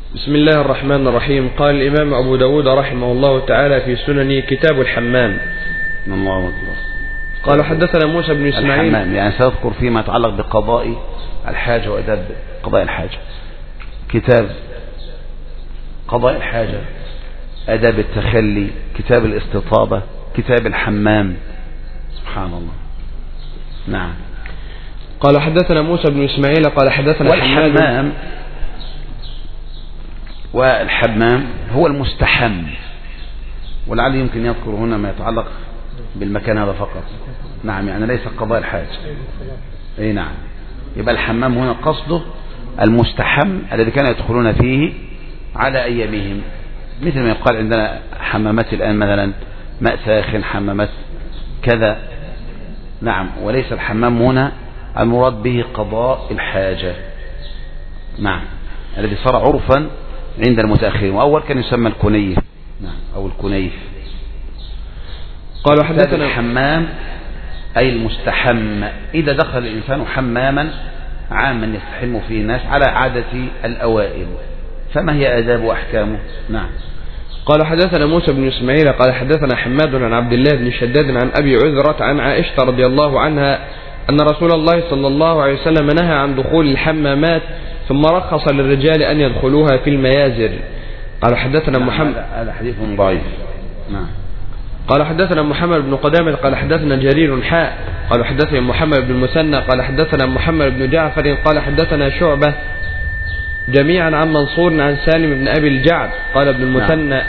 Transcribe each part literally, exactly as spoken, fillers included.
بسم الله الرحمن الرحيم. قال الإمام أبو داود رحمه الله تعالى في سننه كتاب الحمام. الله أكبر. قال حدثنا موسى بن إسماعيل. الحمام يعني سأذكر فيما يتعلق بقضاء الحاجة وأداب قضاء الحاجة. كتاب قضاء الحاجة، أداب التخلي، كتاب الاستطابة، كتاب الحمام. سبحان الله. نعم. قال حدثنا موسى بن إسماعيل قال حدثنا والحمام والحمام هو المستحم، ولعل يمكن يذكر هنا ما يتعلق بالمكان هذا فقط. نعم، يعني ليس قضاء الحاجة. اي نعم. يبقى الحمام هنا قصده المستحم الذي كانوا يدخلون فيه على أيامهم، مثل ما يقال عندنا حمامات الآن مثلا ماء ساخن، حمامات كذا. نعم، وليس الحمام هنا المراد به قضاء الحاجة. نعم، الذي صار عرفا عند المتأخرين، وأول كان يسمى الكنيف. نعم، أو الكنيف. قالوا حدثنا الحمام أي المستحم، إذا دخل الإنسان حماما عاما يستحم فيه الناس على عادة الأوائل، فما هي آداب وأحكامه؟ نعم. قال حدثنا موسى بن إسماعيل قال حدثنا حماد عن عبد الله بن شداد عن أبي عذرة عن عائشة رضي الله عنها أن رسول الله صلى الله عليه وسلم نهى عن دخول الحمامات ثم رخص للرجال أن يدخلوها في الميازر. قال حدثنا نعم، محمد. هذا حديث ضعيف. نعم. قال حدثنا محمد بن قدامة قال حدثنا جرير حاء قال حدثنا محمد بن المثنى قال حدثنا محمد بن جعفر قال حدثنا شعبة جميعا عن منصور عن سالم بن أبي الجعد قال ابن المثنى. نعم.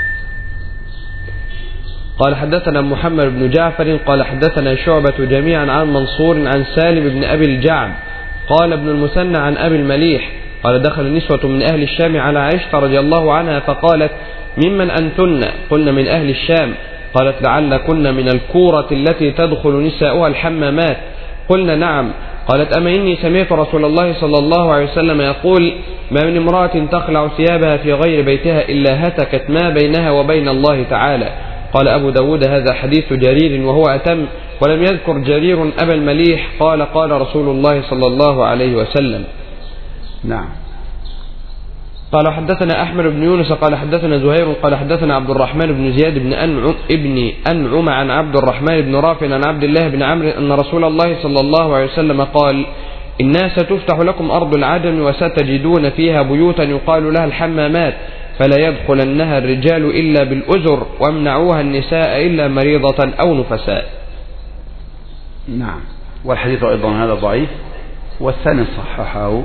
قال حدثنا محمد بن جعفر قال حدثنا شعبة جميعا عن منصور عن سالم بن أبي الجعد قال ابن المثنى عن أبي المليح قال دخل نسوة من أهل الشام على عائشة رضي الله عنها فقالت ممن أنتن؟ قلنا من أهل الشام. قالت لعل كنا من الكورة التي تدخل نساؤها الحمامات. قلنا نعم. قالت أما إني سمعت رسول الله صلى الله عليه وسلم يقول ما من امرأة تخلع ثيابها في غير بيتها إلا هتكت ما بينها وبين الله تعالى. قال أبو داود هذا حديث جرير وهو أتم، ولم يذكر جرير أبا المليح قال قال رسول الله صلى الله عليه وسلم. نعم. قال حدثنا أحمد بن يونس قال حدثنا زهير قال حدثنا عبد الرحمن بن زياد بن أنعم ابن أنعم عن عبد الرحمن بن رافع عن عبد الله بن عمرو أن رسول الله صلى الله عليه وسلم قال الناس تفتح لكم أرض العجم وستجدون فيها بيوتا يقال لها الحمامات فلا يدخلنها الرجال إلا بالأزر وامنعوها النساء إلا مريضة أو نفساء. نعم. والحديث أيضا هذا ضعيف، والثاني صححه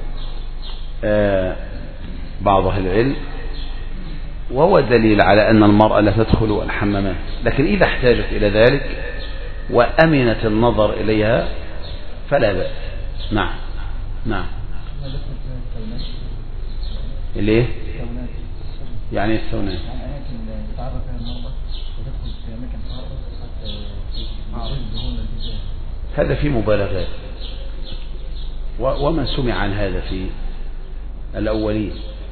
آه بعض أهل العلم، وهو دليل على أن المرأة لا تدخل الحمامات، لكن إذا احتاجت إلى ذلك وأمنت النظر إليها فلا بأس. نعم. نعم. ليه؟ يعني السونات هذا في مبالغات، ومن سمع عن هذا في الأولين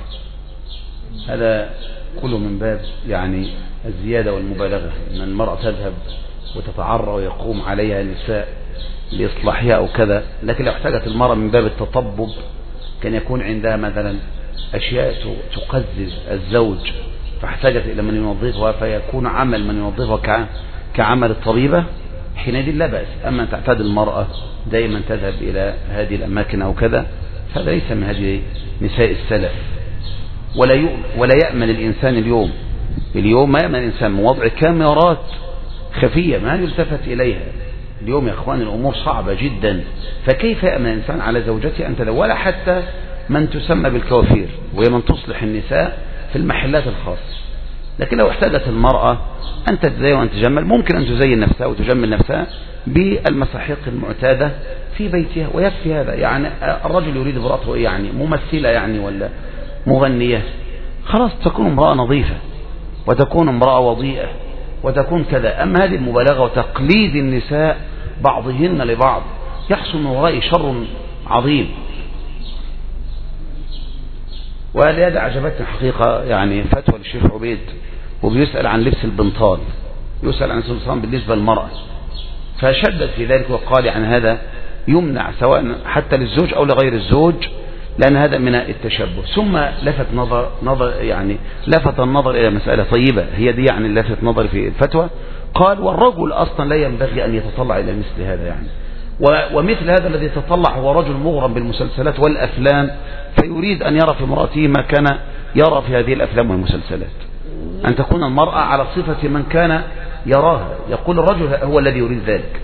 هذا كله من باب يعني الزيادة والمبالغة، أن المرأة تذهب وتتعرى ويقوم عليها النساء لإصلاحها أو كذا. لكن لو احتاجت المرأة من باب التطبب كان يكون عندها مثلا أشياء تقزز الزوج فاحتاجت إلى من ينظفها فيكون عمل من ينظفها كعمل الطبيبة، حينئذ لا بأس. أما تعتاد المرأة دائما تذهب إلى هذه الأماكن أو كذا فهذا ليس من هذه نساء السلف. ولا ولا يأمن الإنسان اليوم اليوم ما يأمن الإنسان من وضع كاميرات خفية ما يلتفت إليها. اليوم يا أخوان الأمور صعبة جدا، فكيف يأمن الإنسان على زوجته أن تدخل؟ ولا حتى من تسمى بالكوافير وهي من تصلح النساء في المحلات الخاصة. لكن لو احتاجت المرأة أن تتزين وأن تجمل ممكن أن تزين نفسها وتجمل نفسها بالمساحيق المعتادة في بيتها ويكفي هذا. يعني الرجل يريد امرأته يعني ممثلة يعني ولا مغنية، خلاص تكون امرأة نظيفة وتكون امرأة وضيئة وتكون كذا. أما هذه المبالغة وتقليد النساء بعضهن لبعض يحصل من وراء شر عظيم. ولهذا عجبتني حقيقة يعني فتوى للشيخ عبيد وبيسأل عن لبس البنطال، يسأل عن لبس البنطال بالنسبة للمرأة، فشدد في ذلك وقال عن هذا يمنع سواء حتى للزوج أو لغير الزوج لأن هذا من التشبه. ثم لفت نظر نظر يعني لفت النظر إلى مسألة طيبة، هي دي يعني لفت نظر في الفتوى. قال والرجل أصلا لا ينبغي أن يتطلع إلى مثل هذا يعني، ومثل هذا الذي يتطلع هو رجل مغرم بالمسلسلات والأفلام، فيريد أن يرى في امرأته ما كان يرى في هذه الأفلام والمسلسلات، أن تكون المرأة على صفة من كان يراها. يقول الرجل هو الذي يريد ذلك.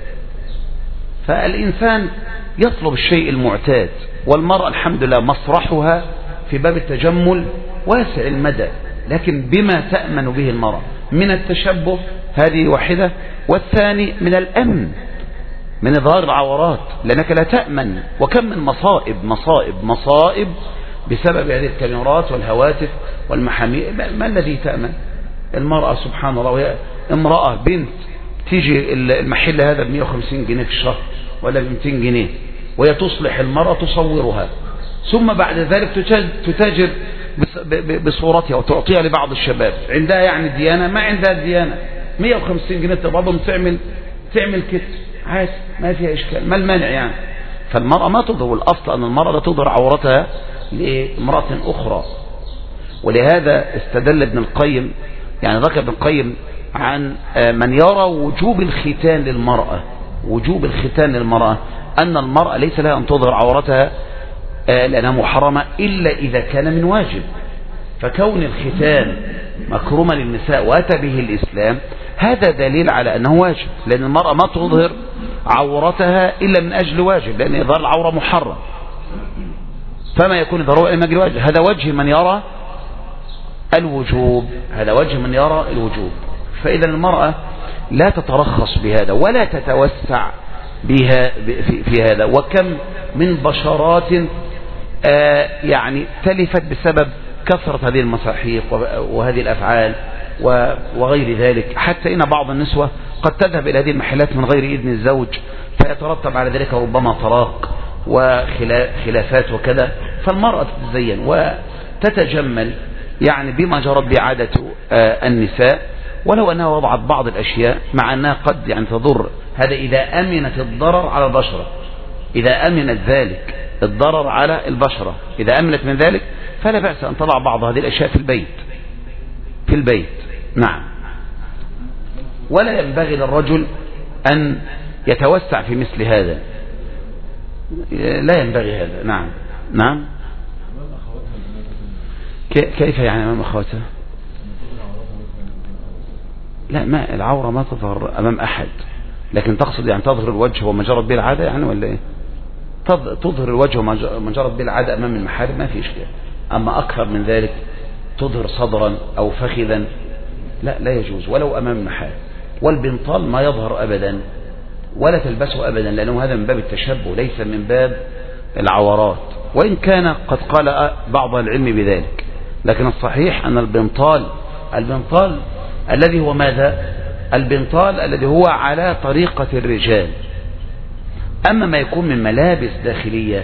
فالإنسان يطلب الشيء المعتاد، والمرأة الحمد لله مسرحها في باب التجمل واسع المدى، لكن بما تأمن به المرأة من التشبه هذه واحدة، والثاني من الأمن من إظهار العورات، لأنك لا تأمن. وكم من مصائب مصائب مصائب بسبب هذه الكاميرات والهواتف والمحامي. ما الذي تأمن؟ المرأة سبحان الله، وهي امرأة بنت تيجي المحل هذا ب مئة وخمسين جنيه في الشهر ولا ب مئتين جنيه، وهي تصلح المرأة تصورها، ثم بعد ذلك تتاجر بصورتها وتعطيها لبعض الشباب عندها يعني ديانة، ما عندها ديانة، مئة وخمسين جنيه تبعضهم تعمل تعمل كده عادي، ما فيها إشكال، ما المانع يعني. فالمرأة ما تظهر، الأصل أن المرأة لا تظهر عورتها لامرأة أخرى. ولهذا استدل ابن القيم، يعني ذكر ابن القيم عن من يرى وجوب الختان للمرأة، وجوب الختان للمرأة، أن المرأة ليس لها أن تظهر عورتها لأنها محرمة إلا إذا كان من واجب. فكون الختان مكروما للنساء وأتى به الإسلام هذا دليل على أنه واجب، لأن المرأة ما تظهر عورتها إلا من أجل واجب، لأن إظهار العورة محرم، فما يكون إظهاره إلا من أجل واجب. هذا وجه من يرى الوجوب، هذا وجه من يرى الوجوب. فإذا المرأة لا تترخص بهذا ولا تتوسع بها في هذا. وكم من بشرات يعني تلفت بسبب كثرة هذه المساحيق وهذه الأفعال وغير ذلك، حتى إن بعض النسوة قد تذهب إلى هذه المحلات من غير إذن الزوج، فيترتب على ذلك ربما طلاق وخلافات وكذا. فالمرأة تتزين وتتجمل يعني بما جرت به عادة النساء، ولو أنها وضعت بعض الأشياء مع أنها قد يعني تضر. هذا إذا أمنت الضرر على البشرة، إذا أمنت ذلك الضرر على البشرة، إذا أمنت من ذلك فلا بأس أن تضع بعض هذه الأشياء في البيت في البيت نعم. ولا ينبغي للرجل أن يتوسع في مثل هذا، لا ينبغي هذا. نعم نعم. كيف يعني أمام أخواتها؟ لا، ما العورة ما تظهر أمام أحد، لكن تقصد يعني تظهر الوجه وما جرت به العادة يعني، ولا إيه؟ تظهر الوجه وما جرت به العادة أمام المحارم ما في إشكال. أما أكثر من ذلك تظهر صدرا أو فخذا لا لا يجوز، ولو أمام المحارم. والبنطال ما يظهر أبدا ولا تلبسه أبدا، لأنه هذا من باب التشبه ليس من باب العورات، وإن كان قد قال بعض العلم بذلك. لكن الصحيح أن البنطال البنطال الذي هو ماذا؟ البنطال الذي هو على طريقة الرجال. أما ما يكون من ملابس داخلية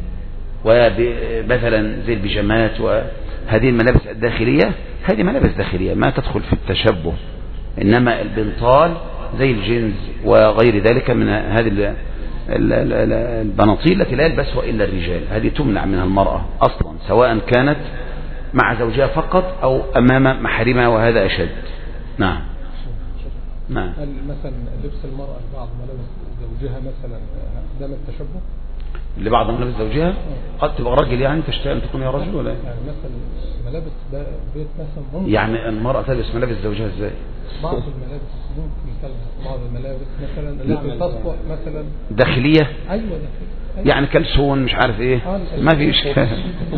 ومثلا زي البيجامات وهذه الملابس الداخلية، هذه ملابس داخلية ما تدخل في التشبه. إنما البنطال زي الجينز وغير ذلك من هذه البناطيل التي لا يلبسها إلا الرجال، هذه تمنع منها المرأة أصلا، سواء كانت مع زوجها فقط أو أمام محارمها، وهذا أشد. نعم نعم. هل مثلا لبس المرأة لبعض ملابس زوجها مثلا ده من التشبه؟ لبعض ملابس زوجها قد تبقى راجل يعني تشتهي أن تكون يا رجل ولا يعني مثلا ملابس بيت مثلا ممكن يعني المرأة تلبس ملابس زوجها ازاي؟ بعض الملابس ممكن تلبس بعض الملابس مثلا التي تصلح مثلا داخلية. ايوه داخلية يعني كلسون مش عارف ايه ما في اشكال.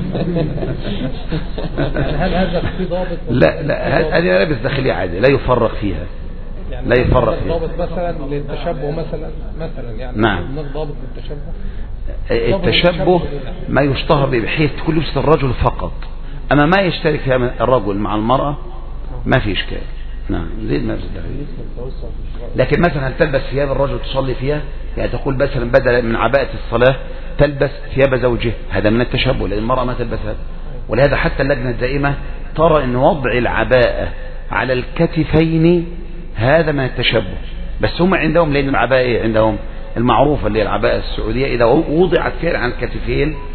هل هذا في ضابط؟ لا لا، هذه ملابس داخلية عادي لا يفرق فيها، لا يفرق فيها. ضابط مثلا للتشبه مثلا مثلا يعني نعم. هناك ضابط للتشبه؟ التشبه ما يشتهر به بحيث تكون لبس الرجل فقط، اما ما يشترك فيها الرجل مع المرأة ما في اشكال. نعم زي الملابس الداخلية. لكن مثلا هل تلبس ثياب الرجل تصلي فيها؟ يعني تقول مثلا بدلا من عباءة الصلاة تلبس ثياب زوجه، هذا من التشبه، لأن المرأة ما تلبس هذا. ولهذا حتى اللجنة الدائمة ترى أن وضع العباءة على الكتفين هذا من التشبه، بس هم عندهم لأن العباءة عندهم المعروفة اللي هي العباءة السعودية إذا وضعت فعلا على الكتفين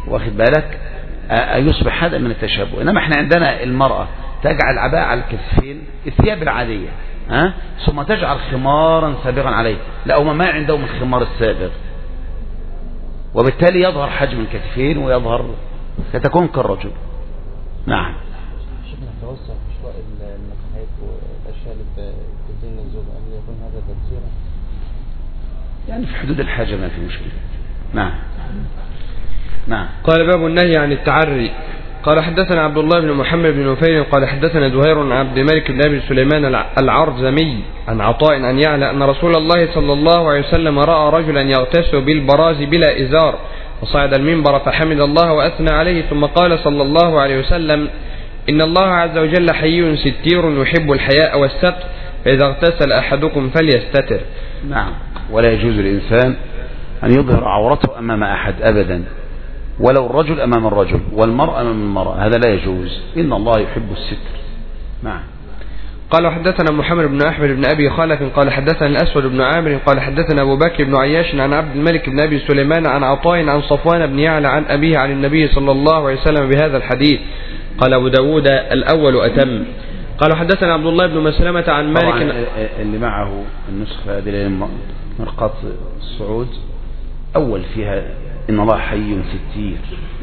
واخد بالك يصبح هذا من التشبه. إنما احنا عندنا المرأة تجعل عباءة على الكتفين الثياب العادية ها ثم تجعل خمارا سابغا عليه، لا هم ما عندهم الخمار السابغ، وبالتالي يظهر حجم الكتفين ويظهر فتكون كالرجل. نعم. شيخنا توسع في شواء النكهات والاشياء اللي بتزين الزوج، هل يكون هذا تبذيرا؟ يعني في حدود الحاجة ما في مشكلة. نعم. نعم. قال باب النهي عن التعري. قال حدثنا عبد الله بن محمد بن نفيل قال حدثنا زهير عن عبد الملك بن أبي سليمان العرزمي عن عطاء عن يعلى أن رسول الله صلى الله عليه وسلم رأى رجلا يغتسل بالبراز بلا إزار فصعد المنبر فحمد الله وأثنى عليه ثم قال صلى الله عليه وسلم إن الله عز وجل حي ستير يحب الحياء والستر فإذا اغتسل أحدكم فليستتر. نعم. ولا يجوز للإنسان أن يظهر عورته أمام أحد أبدا، ولو الرجل أمام الرجل والمرأة أمام المرأة، هذا لا يجوز، إن الله يحب الستر. نعم. قال حدثنا محمد بن أحمد بن أبي خلف قال حدثنا الأسود بن عامر قال حدثنا أبو بكر بن عياش عن عبد الملك بن أبي سليمان عن عطاء عن صفوان بن يعلى عن أبيه عن النبي صلى الله عليه وسلم بهذا الحديث. قال أبو داود الأول أتم. قال حدثنا عبد الله بن مسلمة عن مالك اللي معه النسخة مرقاط الصعود أول فيها إن الله حي ستير،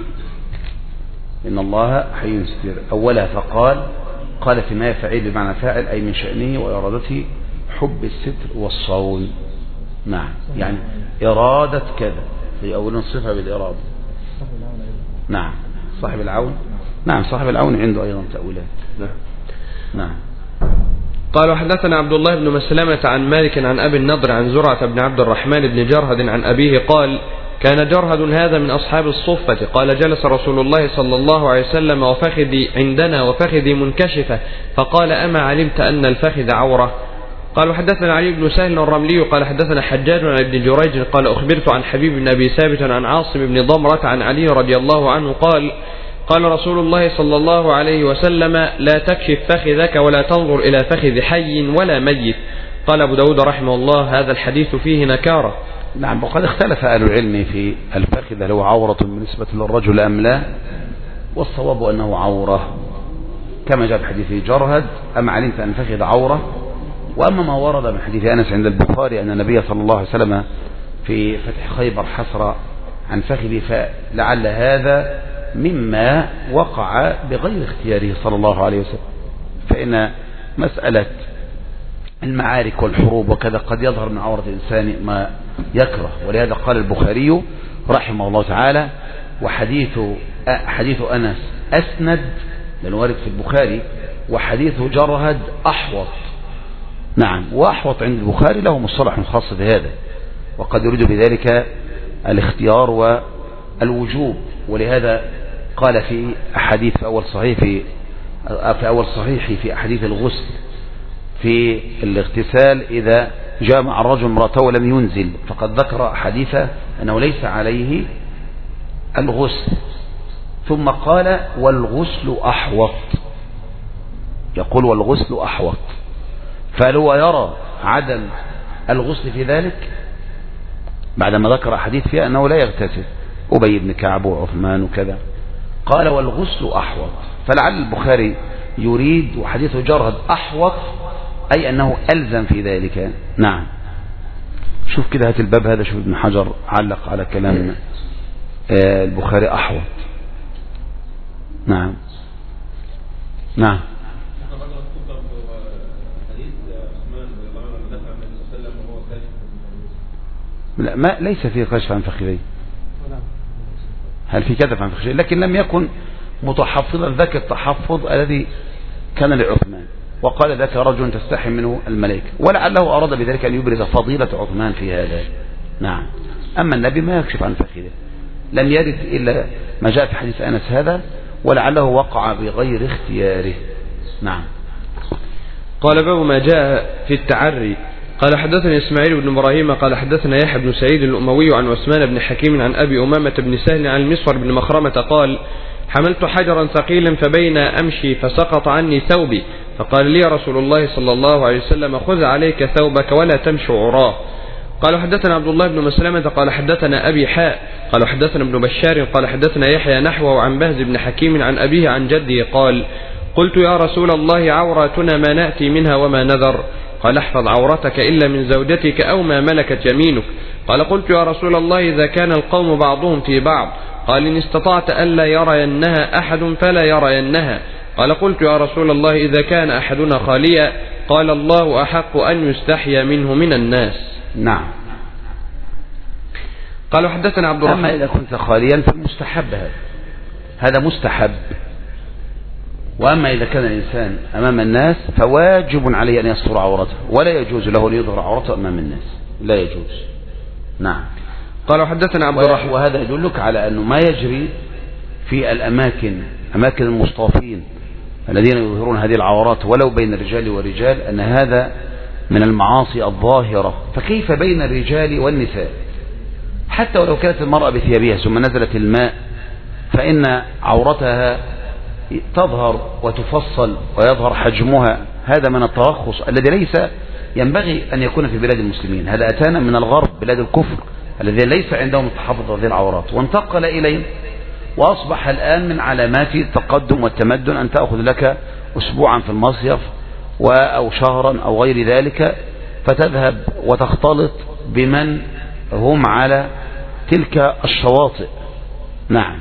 إن الله حي ستير أولها فقال قال فيما يفعل بمعنى فاعل أي من شأنه وإرادته حب الستر والصون. نعم. يعني إرادة كذا في أولا صفة بالإرادة. نعم. صاحب العون. نعم. صاحب العون عنده أيضا تأويلات. نعم. نعم. قال حدثنا عبد الله بن مسلمة عن مالك عن أبي النضر عن زرعة بن عبد الرحمن بن جرهد عن أبيه قال كان جرهد هذا من أصحاب الصفة قال جلس رسول الله صلى الله عليه وسلم وفخذي عندنا وفخذي منكشفة فقال أما علمت أن الفخذ عورة؟ قال حدثنا علي بن سهل الرملي قال حدثنا حجاج عن ابن جريج قال أخبرت عن حبيب بن أبي ثابت عن عاصم بن ضمرة عن علي رضي الله عنه قال قال رسول الله صلى الله عليه وسلم لا تكشف فخذك ولا تنظر إلى فخذ حي ولا ميت. قال أبو داود رحمه الله هذا الحديث فيه نكارة. نعم. وقد اختلف أهل العلم في الفخذ هل هو عورة بالنسبة للرجل أم لا، والصواب أنه عورة كما جاء في حديث جرهد أما علمت أن الفخذ عورة. وأما ما ورد من حديث أنس عند البخاري أن النبي صلى الله عليه وسلم في فتح خيبر حسر عن فخذه فلعل هذا مما وقع بغير اختياره صلى الله عليه وسلم، فإن مسألة المعارك والحروب وكذا قد يظهر من عورة الإنسان ما يكره، ولهذا قال البخاري رحمه الله تعالى وحديث حديث أنس أسند لأنه وارد في البخاري وحديث جرهد أحوط. نعم. وأحوط عند البخاري له مصطلح خاص بهذا، وقد يريد بذلك الاختيار والوجوب، ولهذا قال في أحاديث في أول صحيح في, في أول صحيح في أحاديث الغسل في الاغتسال إذا جامع الرجل امرأته ولم ينزل، فقد ذكر حديثا أنه ليس عليه الغسل، ثم قال والغسل أحوط، يقول والغسل أحوط، فهل هو يرى عدم الغسل في ذلك بعدما ذكر حديث فيها أنه لا يغتسل أبي بن كعب وعثمان وكذا؟ قال والغسل أحوط، فلعل البخاري يريد وحديث جرهد أحوط أي أنه ألزم في ذلك. نعم. شوف كده هات الباب هذا، شوف ابن حجر علق على كلام البخاري أحوط. نعم. نعم. لا ما ليس فيه كشف عن فخذيه، هل في كشف عن فخذيه، لكن لم يكن متحفظا ذاك التحفظ الذي كان لعثمان، وقال ذاك رجل تستحي منه الملائكة، ولعله أراد بذلك أن يبرز فضيلة عثمان في هذا. نعم. أما النبي ما يكشف عن فخذيه، لم يرد إلا ما جاء في حديث أنس هذا، ولعله وقع بغير اختياره. نعم. قال باب ما جاء في التعري. قال حدثنا إسماعيل بن إبراهيم قال حدثنا يحيى بن سعيد الأموي عن عثمان بن حكيم عن أبي أمامة بن سهل عن المسور بن مخرمة قال حملت حجرا ثقيلا فبين أمشي فسقط عني ثوبي فقال لي رسول الله صلى الله عليه وسلم خذ عليك ثوبك ولا تمشي عراه. قال حدثنا عبد الله بن مسلمة قال حدثنا أبي حاء قال حدثنا ابن بشار قال حدثنا يحيى نحوه عن بهز بن حكيم عن أبيه عن جده قال قلت يا رسول الله عوراتنا ما نأتي منها وما نذر قال احفظ عورتك إلا من زوجتك أو ما ملكت يمينك قال قلت يا رسول الله إذا كان القوم بعضهم في بعض قال إن استطعت ألا يرينها أحد فلا يرينها قال قلت يا رسول الله إذا كان أحدنا خاليا قال الله أحق أن يستحيا منه من الناس. نعم. قال حدثنا عبد الرحمن أما إذا كنت خاليا فالمستحب هذا هذا مستحب. وأما إذا كان الإنسان أمام الناس فواجب عليه أن يستر عورته ولا يجوز له أن يظهر عورته أمام الناس لا يجوز. نعم. قال حدثنا عبد الرحمن وهذا يدلك على أنه ما يجري في الأماكن أماكن المصطافين الذين يظهرون هذه العورات ولو بين الرجال والرجال أن هذا من المعاصي الظاهرة. فكيف بين الرجال والنساء؟ حتى ولو كانت المرأة بثيابها ثم نزلت الماء فإن عورتها تظهر وتفصل ويظهر حجمها. هذا من الترخص الذي ليس ينبغي أن يكون في بلاد المسلمين. هذا أتانا من الغرب بلاد الكفر الذي ليس عندهم التحفظ هذه العورات وانتقل إليه وأصبح الآن من علامات التقدم والتمدن أن تأخذ لك أسبوعا في المصيف أو شهرا أو غير ذلك فتذهب وتختلط بمن هم على تلك الشواطئ. نعم.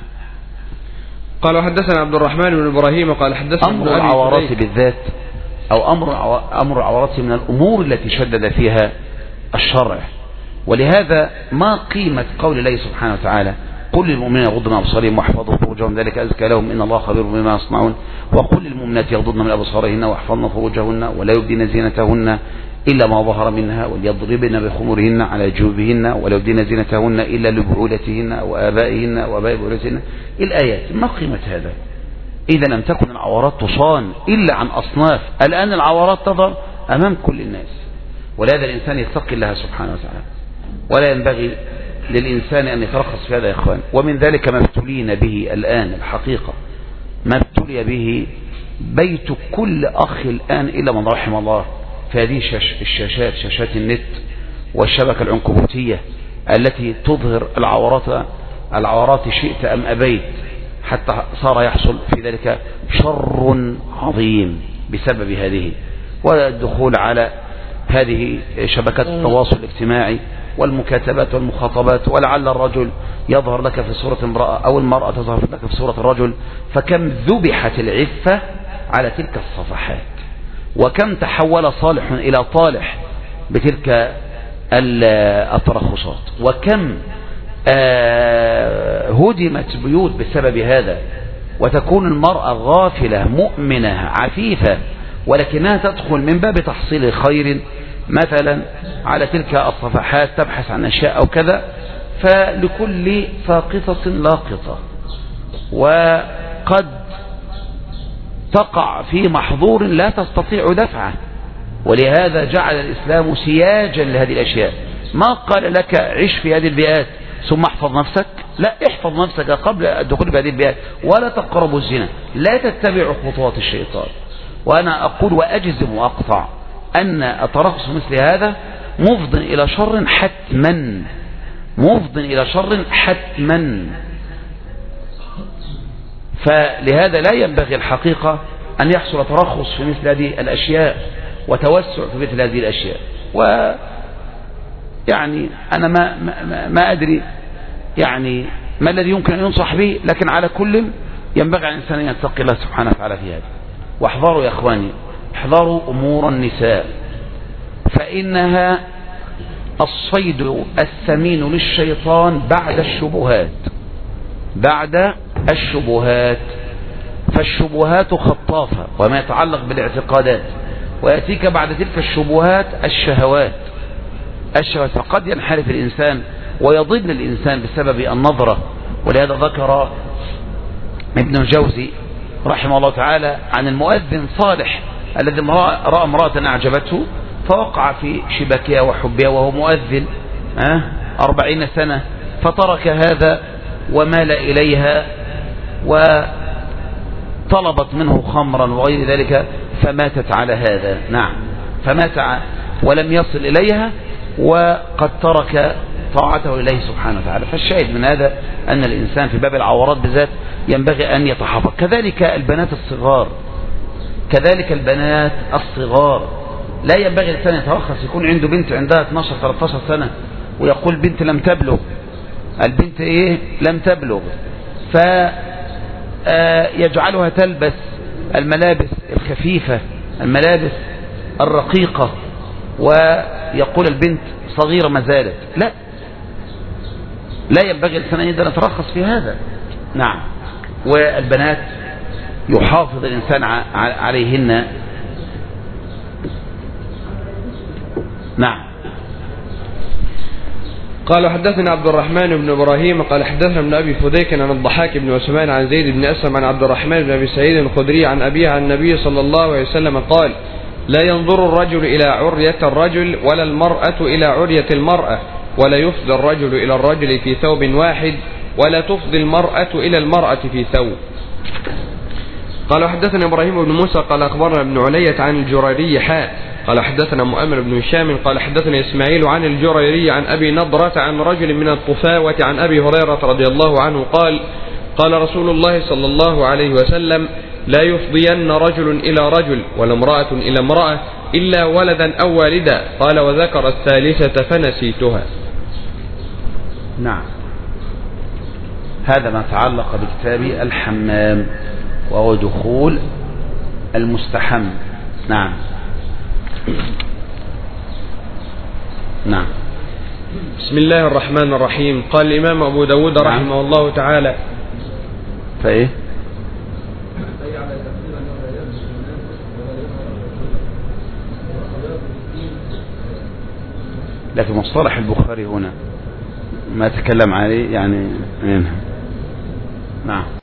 قال حدثنا عبد الرحمن بن إبراهيم قال حدثنا أمر العورات بالذات أو أمر أمر العورات من الأمور التي شدد فيها الشرع. ولهذا ما قيمة قول الله سبحانه وتعالى قل للمؤمنين يغضوا من أبصارهم واحفظوا فروجهم ذلك أزكى لهم إن الله خبير بما يصنعون وقل للمؤمنات يغضضن من أبصارهن واحفظن فروجهن ولا يبدين زينتهن إلا ما ظهر منها وليضربن بخمرهن على جيوبهن ولا يبدين زينتهن إلا لبعولتهن وآبائهن وآباء بعولتهن. الآيات ما قيمة هذا إذا لم تكن العورات تصان إلا عن أصناف. الآن العورات تظهر أمام كل الناس ولهذا الإنسان يتقي الله سبحانه وتعالى ولا ينبغي للإنسان أن يترخص في هذا يا إخوان. ومن ذلك ما ابتلينا به الآن الحقيقة ما ابتلي به بيت كل أخ الآن إلا من رحم الله في هذه الشاشات شاشات النت والشبكة العنكبوتية التي تظهر العورات العورات شئت أم أبيت حتى صار يحصل في ذلك شر عظيم بسبب هذه والدخول على هذه شبكات التواصل الاجتماعي والمكاتبات والمخاطبات ولعل الرجل يظهر لك في صورة امرأة أو المرأة تظهر لك في صورة الرجل. فكم ذبحت العفة على تلك الصفحات وكم تحول صالح إلى طالح بتلك الترخصات وكم هدمت بيوت بسبب هذا وتكون المرأة غافلة مؤمنة عفيفة ولكنها تدخل من باب تحصيل خير مثلا على تلك الصفحات تبحث عن أشياء أو كذا فلكل فاقطة لاقطة وقد تقع في محظور لا تستطيع دفعه. ولهذا جعل الإسلام سياجا لهذه الأشياء. ما قال لك عش في هذه البيئات ثم احفظ نفسك، لا احفظ نفسك قبل الدخول في هذه البيئات ولا تقربوا الزنا، لا تتبعوا خطوات الشيطان. وأنا أقول وأجزم وأقطع أن الترخص مثل هذا مفض إلى شر حتما مفض إلى شر حتما. فلهذا لا ينبغي الحقيقة أن يحصل ترخص في مثل هذه الأشياء وتوسع في مثل هذه الأشياء. ويعني أنا ما, ما, ما أدري يعني ما الذي يمكن أن ينصح به، لكن على كل ينبغي على الإنسان أن يتقي الله سبحانه وتعالى في هذا. واحذروا يا إخواني، احذروا أمور النساء فإنها الصيد الثمين للشيطان بعد الشبهات بعد الشبهات فالشبهات خطافة وما يتعلق بالاعتقادات، ويأتيك بعد تلك الشبهات الشهوات الشهوات فقد ينحرف الإنسان ويضل الإنسان بسبب النظرة. ولهذا ذكر ابن الجوزي رحمه الله تعالى عن المؤذن صالح الذي رأى امرأة أعجبته فوقع في شبكها وحبها وهو مؤذن أربعين سنة، فترك هذا ومال إليها وطلبت منه خمرا وغير ذلك فماتت على هذا. نعم، فمات ولم يصل إليها وقد ترك طاعته لله سبحانه وتعالى. فالشاهد من هذا أن الإنسان في باب العورات بالذات ينبغي أن يتحفظ. كذلك البنات الصغار كذلك البنات الصغار لا ينبغي الإنسان يترخص يكون عنده بنت عندها اثناشر ثلاثة عشر سنة ويقول بنت لم تبلغ، البنت إيه لم تبلغ، فيجعلها تلبس الملابس الخفيفة الملابس الرقيقة ويقول البنت صغيرة ما زالت. لا لا ينبغي الإنسان أن يترخص في هذا. نعم. والبنات يحافظ الإنسان عليهن. نعم. قال حدثنا عبد الرحمن بن إبراهيم قال حدثنا ابن أبي فديك عن الضحاك بن عثمان عن زيد بن أسلم عن عبد الرحمن بن أبي سعيد الخدري عن أبيه عن النبي صلى الله عليه وسلم قال: لا ينظر الرجل إلى عرية الرجل ولا المرأة إلى عرية المرأة، ولا يفضي الرجل إلى الرجل في ثوب واحد، ولا تفضي المرأة إلى المرأة في ثوب. قال حدثنا إبراهيم بن موسى قال أخبرنا ابن علية عن الجريري حاء قال حدثنا مؤمل بن هشام قال حدثنا إسماعيل عن الجريري عن أبي نضرة عن رجل من الطفاوة عن أبي هريرة رضي الله عنه قال: قال رسول الله صلى الله عليه وسلم: لا يفضين رجل إلى رجل ولا امرأة إلى امرأة إلا ولدا أو والدا. قال: وذكر الثالثة فنسيتها. نعم. هذا ما تعلق بكتاب الحمام وهو دخول المستحم. نعم. نعم. بسم الله الرحمن الرحيم. قال الإمام أبو داود رحمه نعم. الله تعالى فإيه لكن مصطلح البخاري هنا ما تكلم عليه يعني. نعم.